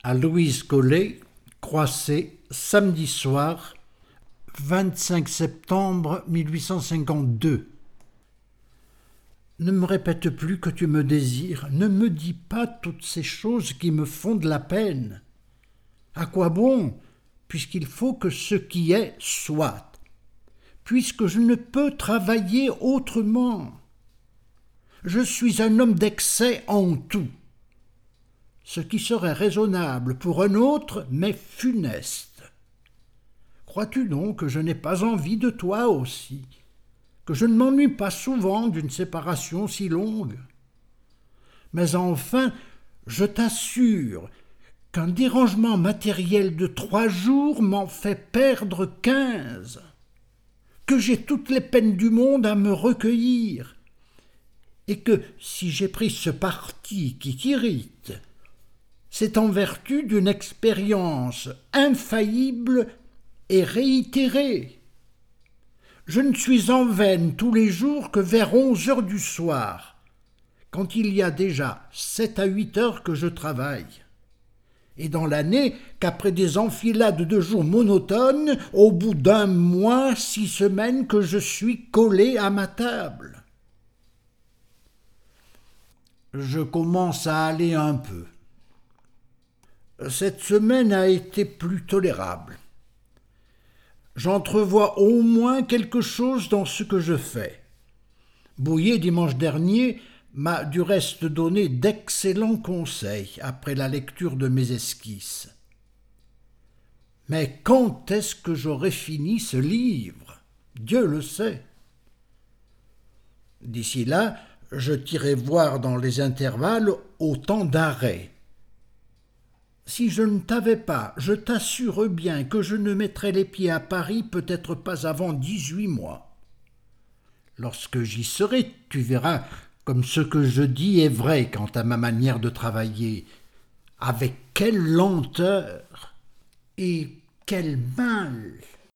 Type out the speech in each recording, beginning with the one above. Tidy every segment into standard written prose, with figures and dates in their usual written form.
À Louise Collet, Croisset, samedi soir, 25 septembre 1852. Ne me répète plus que tu me désires, ne me dis pas toutes ces choses qui me font de la peine. À quoi bon, puisqu'il faut que ce qui est soit, puisque je ne peux travailler autrement. Je suis un homme d'excès en tout. Ce qui serait raisonnable pour un autre m'est funeste. Crois-tu donc que je n'ai pas envie de toi aussi, que je ne m'ennuie pas souvent d'une séparation si longue? Mais enfin, je t'assure qu'un dérangement matériel de 3 jours m'en fait perdre 15, que j'ai toutes les peines du monde à me recueillir, et que si j'ai pris ce parti qui t'irrite, c'est en vertu d'une expérience infaillible et réitérée. Je ne suis en veine tous les jours que vers 11 heures du soir, quand il y a déjà 7 à 8 heures que je travaille. Et dans l'année, qu'après des enfilades de jours monotones, au bout d'un mois, 6 semaines que je suis collé à ma table. Je commence à aller un peu. Cette semaine a été plus tolérable. J'entrevois au moins quelque chose dans ce que je fais. Bouillet, dimanche dernier, m'a du reste donné d'excellents conseils après la lecture de mes esquisses. Mais quand est-ce que j'aurai fini ce livre? Dieu le sait. D'ici là, je t'irai voir dans les intervalles autant d'arrêts. Si je ne t'avais pas, je t'assure bien que je ne mettrais les pieds à Paris peut-être pas avant 18 mois. Lorsque j'y serai, tu verras comme ce que je dis est vrai quant à ma manière de travailler. Avec quelle lenteur et quel mal!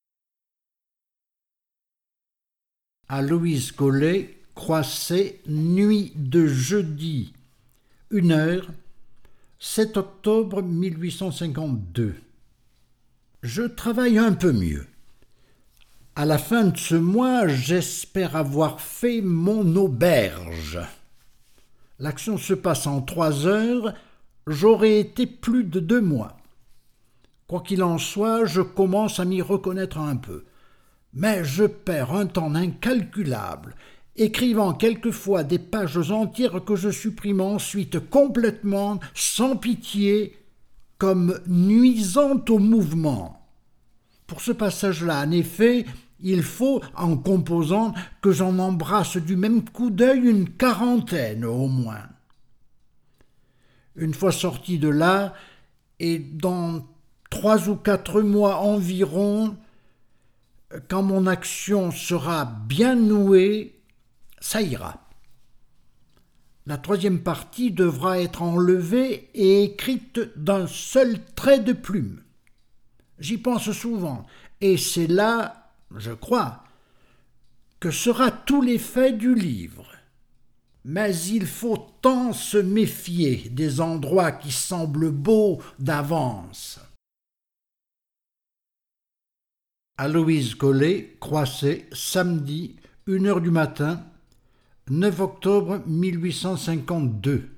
À Louise Collet, Croisset, nuit de jeudi, 1h, 7 octobre 1852. Je travaille un peu mieux. À la fin de ce mois, j'espère avoir fait mon auberge. L'action se passe en 3 heures, j'aurai été plus de 2 mois. Quoi qu'il en soit, je commence à m'y reconnaître un peu. Mais je perds un temps incalculable, écrivant quelquefois des pages entières que je supprime ensuite complètement, sans pitié, comme nuisant au mouvement. Pour ce passage-là, en effet, il faut, en composant, que j'en embrasse du même coup d'œil une 40 au moins. Une fois sorti de là, et dans 3 ou 4 mois environ, quand mon action sera bien nouée, ça ira. La 3e partie devra être enlevée et écrite d'un seul trait de plume. J'y pense souvent, et c'est là, je crois, que sera tout l'effet du livre. Mais il faut tant se méfier des endroits qui semblent beaux d'avance. À Louise Collet, Croisset, samedi, 1h du matin, 9 octobre 1852.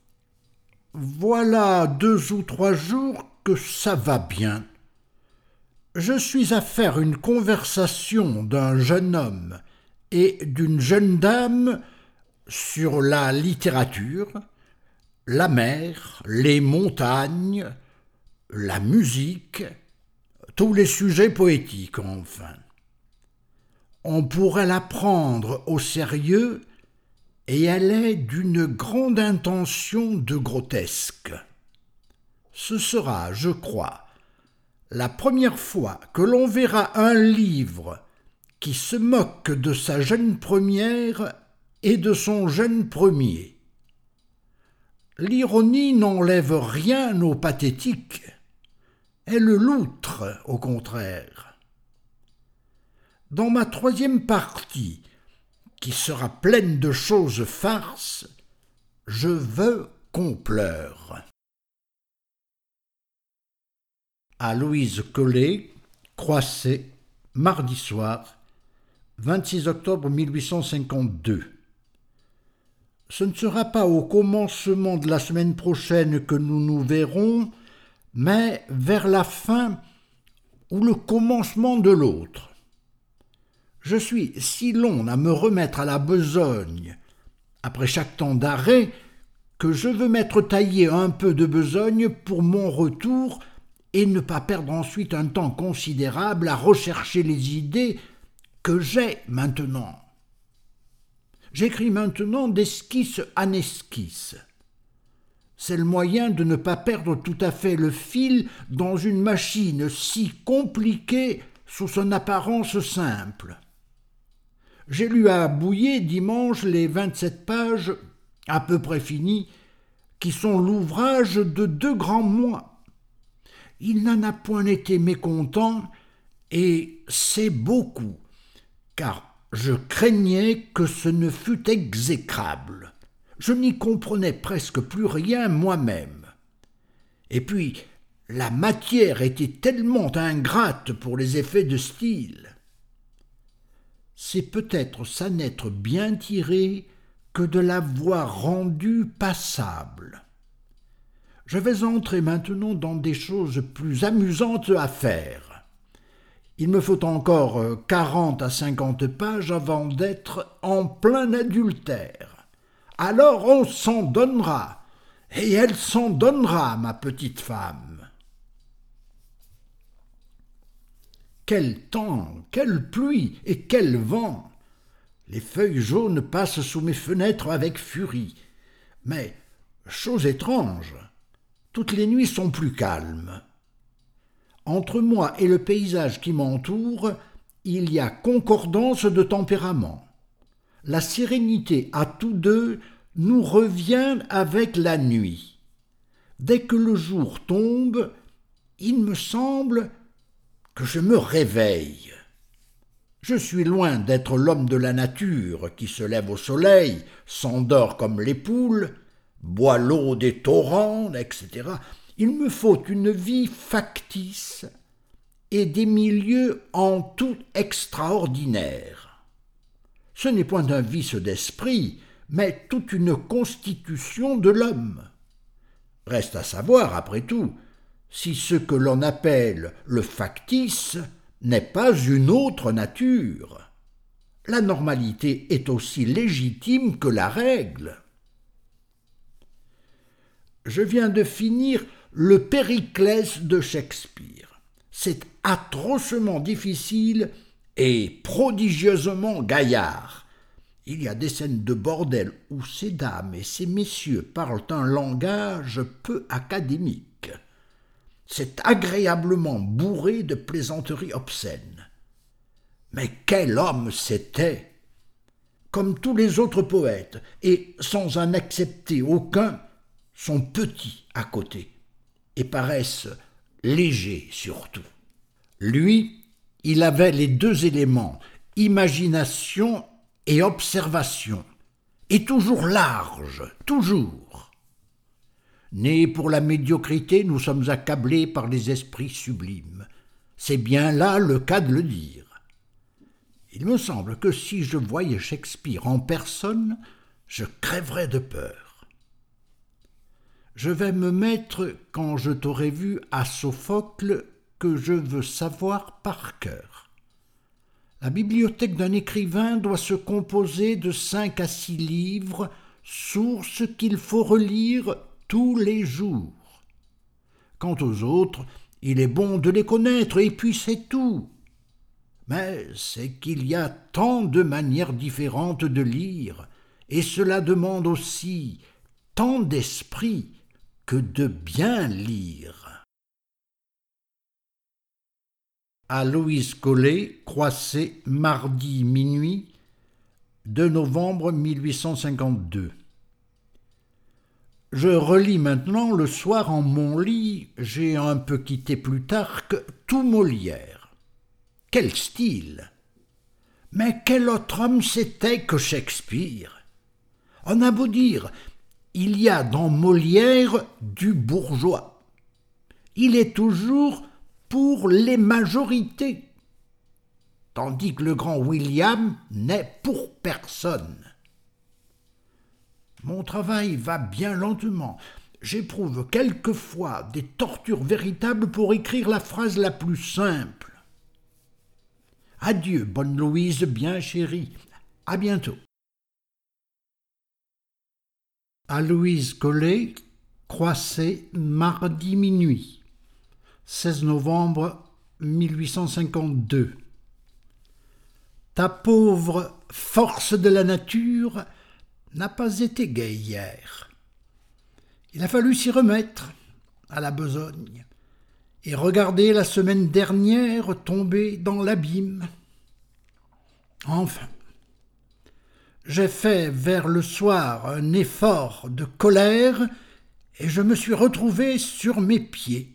Voilà 2 ou 3 jours que ça va bien. Je suis à faire une conversation d'un jeune homme et d'une jeune dame sur la littérature, la mer, les montagnes, la musique, tous les sujets poétiques enfin. On pourrait la prendre au sérieux et elle est d'une grande intention de grotesque. Ce sera, je crois, la première fois que l'on verra un livre qui se moque de sa jeune première et de son jeune premier. L'ironie n'enlève rien au pathétique, elle l'outre au contraire. Dans ma 3e partie, qui sera pleine de choses farces, je veux qu'on pleure. à Louise Collet, Croisset, mardi soir, 26 octobre 1852. Ce ne sera pas au commencement de la semaine prochaine que nous nous verrons, mais vers la fin ou le commencement de l'autre. Je suis si long à me remettre à la besogne après chaque temps d'arrêt que je veux m'être taillé un peu de besogne pour mon retour et ne pas perdre ensuite un temps considérable à rechercher les idées que j'ai maintenant. J'écris maintenant d'esquisse en esquisse. C'est le moyen de ne pas perdre tout à fait le fil dans une machine si compliquée sous son apparence simple. J'ai lu à Bouillet dimanche les 27 pages, à peu près finies, qui sont l'ouvrage de 2 grands mois. Il n'en a point été mécontent, et c'est beaucoup, car je craignais que ce ne fût exécrable. Je n'y comprenais presque plus rien moi-même. Et puis, la matière était tellement ingrate pour les effets de style. C'est peut-être s'en être bien tiré que de l'avoir rendue passable. Je vais entrer maintenant dans des choses plus amusantes à faire. Il me faut encore 40 à 50 pages avant d'être en plein adultère. Alors on s'en donnera, et elle s'en donnera, ma petite femme. Quel temps, quelle pluie et quel vent! Les feuilles jaunes passent sous mes fenêtres avec furie. Mais, chose étrange, toutes les nuits sont plus calmes. Entre moi et le paysage qui m'entoure, il y a concordance de tempérament. La sérénité à tous deux nous revient avec la nuit. Dès que le jour tombe, il me semble que je me réveille. Je suis loin d'être l'homme de la nature qui se lève au soleil, s'endort comme les poules, boit l'eau des torrents, etc. Il me faut une vie factice et des milieux en tout extraordinaires. Ce n'est point un vice d'esprit, mais toute une constitution de l'homme. Reste à savoir, après tout, si ce que l'on appelle le factice n'est pas une autre nature. La normalité est aussi légitime que la règle. Je viens de finir le Périclès de Shakespeare. C'est atrocement difficile et prodigieusement gaillard. Il y a des scènes de bordel où ces dames et ces messieurs parlent un langage peu académique. C'est agréablement bourré de plaisanteries obscènes. Mais quel homme c'était! Comme tous les autres poètes, et sans en accepter aucun, sont petits à côté et paraissent légers surtout. Lui, il avait les 2 éléments, imagination et observation, et toujours large, toujours. Nés pour la médiocrité, nous sommes accablés par les esprits sublimes. C'est bien là le cas de le dire. Il me semble que si je voyais Shakespeare en personne, je crèverais de peur. Je vais me mettre, quand je t'aurai vu, à Sophocle, que je veux savoir par cœur. La bibliothèque d'un écrivain doit se composer de 5 à 6 livres, sources qu'il faut relire tous les jours. Quant aux autres, il est bon de les connaître, et puis c'est tout. Mais c'est qu'il y a tant de manières différentes de lire, et cela demande aussi tant d'esprit que de bien lire. À Louise Collet, Croisset, mardi minuit, 2 novembre 1852. Je relis maintenant le soir en mon lit, j'ai un peu quitté Plutarque, tout Molière. Quel style! Mais quel autre homme c'était que Shakespeare! On a beau dire, il y a dans Molière du bourgeois. Il est toujours pour les majorités, tandis que le grand William n'est pour personne. Mon travail va bien lentement. J'éprouve quelquefois des tortures véritables pour écrire la phrase la plus simple. Adieu, bonne Louise bien chérie. À bientôt. À Louise Collet, Croissé, mardi minuit, 16 novembre 1852. Ta pauvre force de la nature n'a pas été gaie hier. Il a fallu s'y remettre à la besogne et regarder la semaine dernière tomber dans l'abîme. Enfin, j'ai fait vers le soir un effort de colère et je me suis retrouvé sur mes pieds.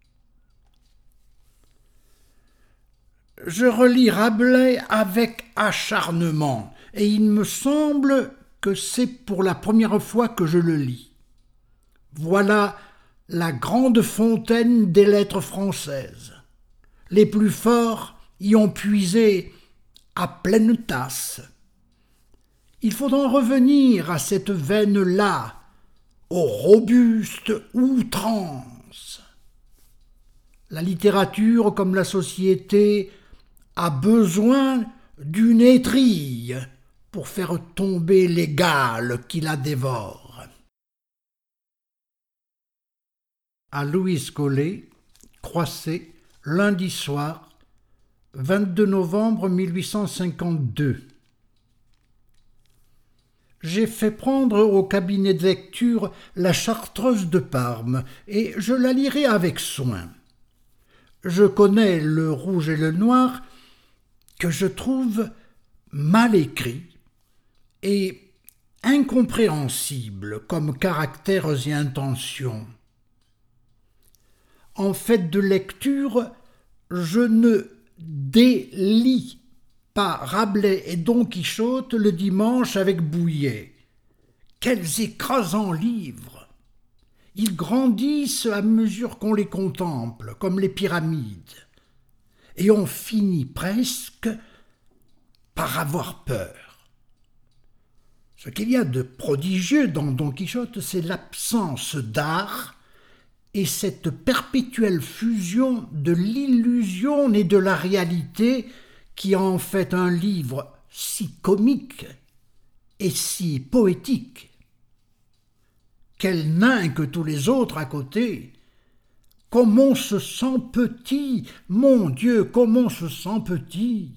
Je relis Rabelais avec acharnement et il me semble que c'est pour la première fois que je le lis. Voilà la grande fontaine des lettres françaises. Les plus forts y ont puisé à pleine tasse. Il faut en revenir à cette veine-là, aux robustes outrances. La littérature, comme la société, a besoin d'une étrille pour faire tomber l'égal qui la dévore. À Louise Collet, Croissé, lundi soir, 22 novembre 1852. J'ai fait prendre au cabinet de lecture la Chartreuse de Parme et je la lirai avec soin. Je connais le rouge et le noir que je trouve mal écrit et incompréhensible comme caractères et intentions. En fait de lecture, je ne délis pas Rabelais et Don Quichotte le dimanche avec Bouillet. Quels écrasants livres! Ils grandissent à mesure qu'on les contemple, comme les pyramides. Et on finit presque par avoir peur. Ce qu'il y a de prodigieux dans Don Quichotte, c'est l'absence d'art et cette perpétuelle fusion de l'illusion et de la réalité qui en fait un livre si comique et si poétique. Quel nain que tous les autres à côté! Comme on se sent petit, mon Dieu, comme on se sent petit!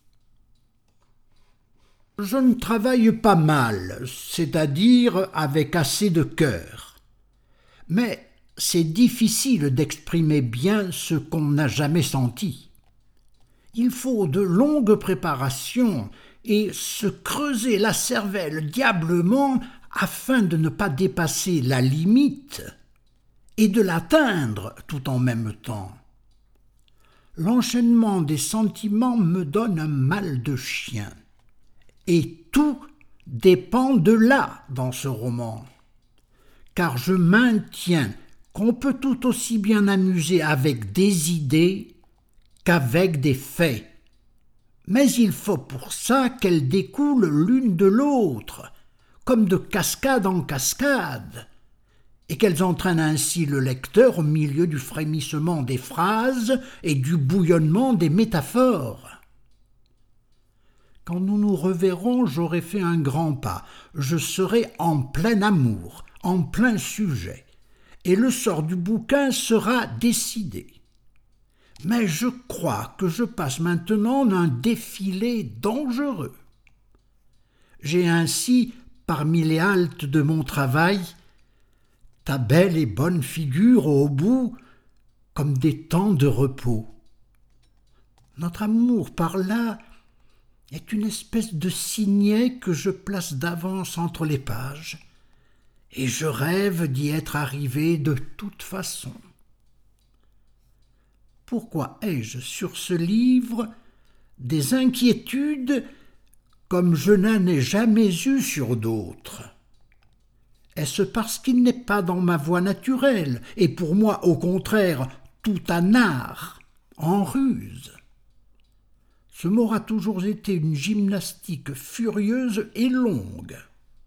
Je ne travaille pas mal, c'est-à-dire avec assez de cœur. Mais c'est difficile d'exprimer bien ce qu'on n'a jamais senti. Il faut de longues préparations et se creuser la cervelle diablement afin de ne pas dépasser la limite et de l'atteindre tout en même temps. L'enchaînement des sentiments me donne un mal de chien. Et tout dépend de là dans ce roman. Car je maintiens qu'on peut tout aussi bien amuser avec des idées qu'avec des faits. Mais il faut pour ça qu'elles découlent l'une de l'autre, comme de cascade en cascade, et qu'elles entraînent ainsi le lecteur au milieu du frémissement des phrases et du bouillonnement des métaphores. Quand nous nous reverrons, j'aurai fait un grand pas, je serai en plein amour, en plein sujet, et le sort du bouquin sera décidé. Mais je crois que je passe maintenant un défilé dangereux. J'ai ainsi, parmi les haltes de mon travail, ta belle et bonne figure au bout, comme des temps de repos. Notre amour par là est une espèce de signet que je place d'avance entre les pages, et je rêve d'y être arrivé de toute façon. Pourquoi ai-je sur ce livre des inquiétudes comme je n'en ai jamais eu sur d'autres? Est-ce parce qu'il n'est pas dans ma voie naturelle, et pour moi, au contraire, tout un art, en ruse. Ce mot a toujours été une gymnastique furieuse et longue.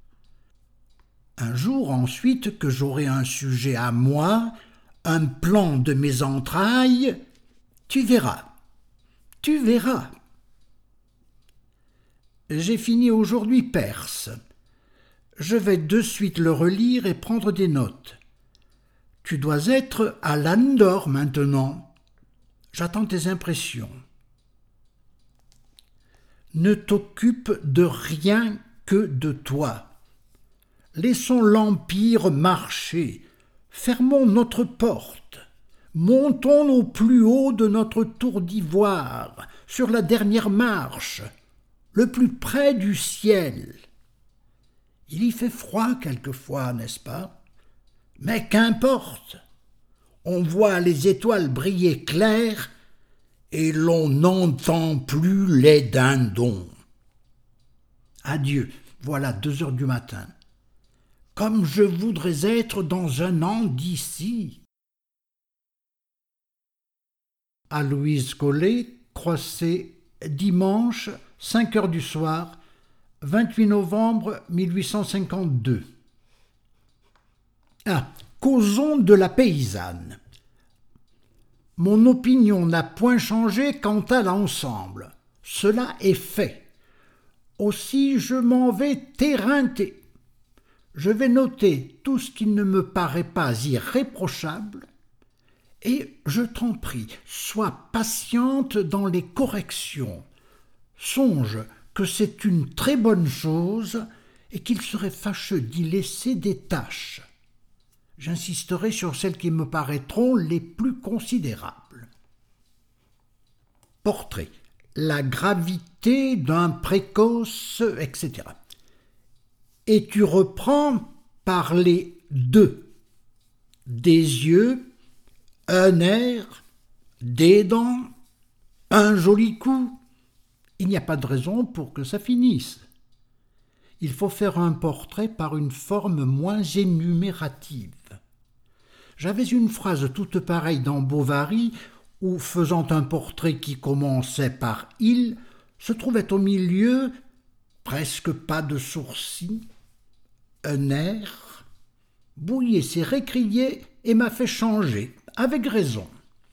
Un jour ensuite que j'aurai un sujet à moi, un plan de mes entrailles, tu verras. J'ai fini aujourd'hui Perse. Je vais de suite le relire et prendre des notes. Tu dois être à Landor maintenant. J'attends tes impressions. Ne t'occupe de rien que de toi. Laissons l'Empire marcher. Fermons notre porte. Montons au plus haut de notre tour d'ivoire, sur la dernière marche, le plus près du ciel. Il y fait froid quelquefois, n'est-ce pas? Mais qu'importe. On voit les étoiles briller claires et l'on n'entend plus les dindons. Adieu, voilà 2 heures du matin. Comme je voudrais être dans un an d'ici. À Louise Collet, Croisset, dimanche, 5 heures du soir, 28 novembre 1852. Causons de la paysanne. Mon opinion n'a point changé quant à l'ensemble. Cela est fait. Aussi je m'en vais t'éreinter. Je vais noter tout ce qui ne me paraît pas irréprochable, et je t'en prie, sois patiente dans les corrections. Songe que c'est une très bonne chose et qu'il serait fâcheux d'y laisser des taches. J'insisterai sur celles qui me paraîtront les plus considérables. Portrait. La gravité d'un précoce, etc. Et tu reprends par les deux. Des yeux, un air, des dents, un joli coup. Il n'y a pas de raison pour que ça finisse. Il faut faire un portrait par une forme moins énumérative. J'avais une phrase toute pareille dans Bovary, où, faisant un portrait qui commençait par « il », se trouvait au milieu, presque pas de sourcils, un air. Bouillet s'est récrié et m'a fait changer, avec raison.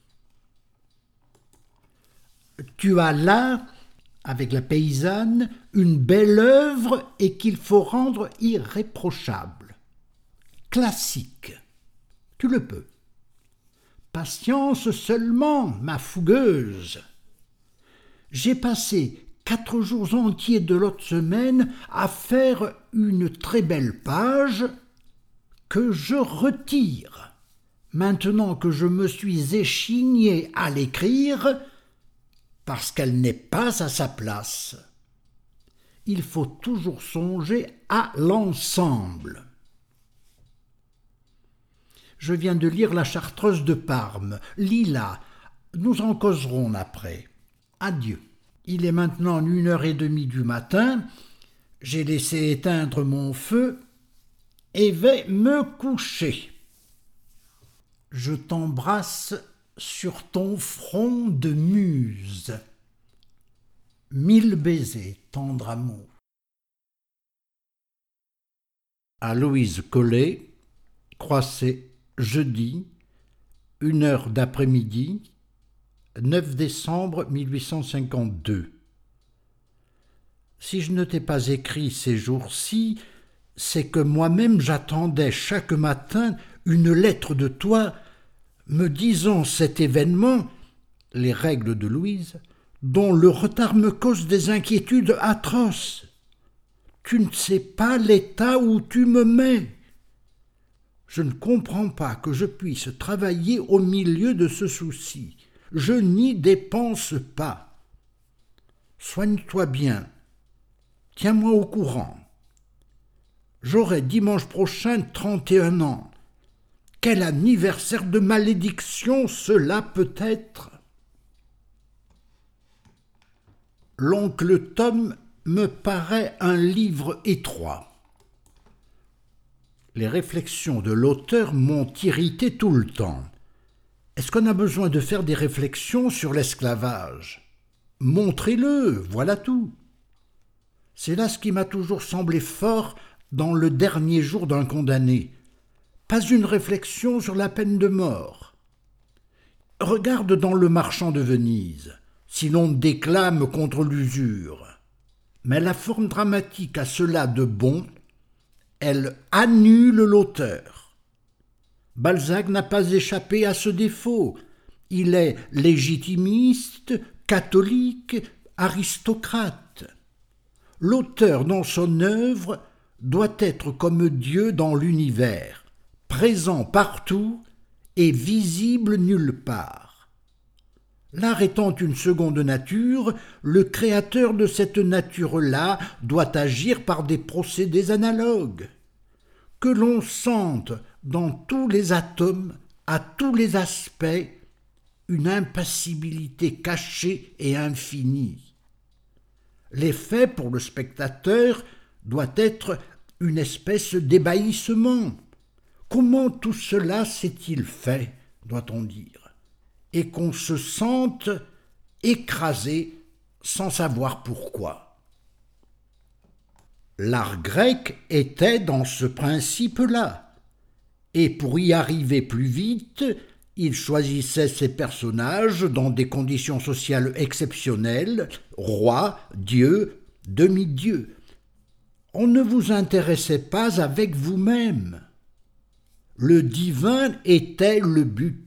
Tu as là, avec la paysanne, une belle œuvre et qu'il faut rendre irréprochable. Classique. Tu le peux. Patience seulement, ma fougueuse. J'ai passé 4 jours entiers de l'autre semaine à faire une très belle page que je retire. Maintenant que je me suis échigné à l'écrire, parce qu'elle n'est pas à sa place. Il faut toujours songer à l'ensemble. Je viens de lire La Chartreuse de Parme. Lis-la, nous en causerons après. Adieu. Il est maintenant 1h30 du matin. J'ai laissé éteindre mon feu et vais me coucher. Je t'embrasse sur ton front de muse. 1000 baisers, tendre amour. À Louise Collet, Croisset, jeudi, 1h d'après-midi, 9 décembre 1852. Si je ne t'ai pas écrit ces jours-ci, c'est que moi-même j'attendais chaque matin une lettre de toi me disant cet événement, les règles de Louise, dont le retard me cause des inquiétudes atroces. Tu ne sais pas l'état où tu me mets. Je ne comprends pas que je puisse travailler au milieu de ce souci. Je n'y dépense pas. Soigne-toi bien. Tiens-moi au courant. J'aurai dimanche prochain 31 ans. Quel anniversaire de malédiction cela peut être! L'oncle Tom me paraît un livre étroit. Les réflexions de l'auteur m'ont irrité tout le temps. Est-ce qu'on a besoin de faire des réflexions sur l'esclavage? Montrez-le, voilà tout. C'est là ce qui m'a toujours semblé fort dans le dernier jour d'un condamné. Pas une réflexion sur la peine de mort. Regarde dans Le Marchand de Venise, si l'on déclame contre l'usure. Mais la forme dramatique a cela de bon, elle annule l'auteur. Balzac n'a pas échappé à ce défaut. Il est légitimiste, catholique, aristocrate. L'auteur dans son œuvre doit être comme Dieu dans l'univers, présent partout et visible nulle part. L'art étant une seconde nature, le créateur de cette nature-là doit agir par des procédés analogues. Que l'on sente dans tous les atomes, à tous les aspects, une impassibilité cachée et infinie. L'effet pour le spectateur doit être une espèce d'ébahissement. Comment tout cela s'est-il fait, doit-on dire, et qu'on se sente écrasé sans savoir pourquoi. L'art grec était dans ce principe-là, et pour y arriver plus vite, il choisissait ses personnages dans des conditions sociales exceptionnelles, rois, dieux, demi-dieux. On ne vous intéressait pas avec vous-même. Le divin était le but.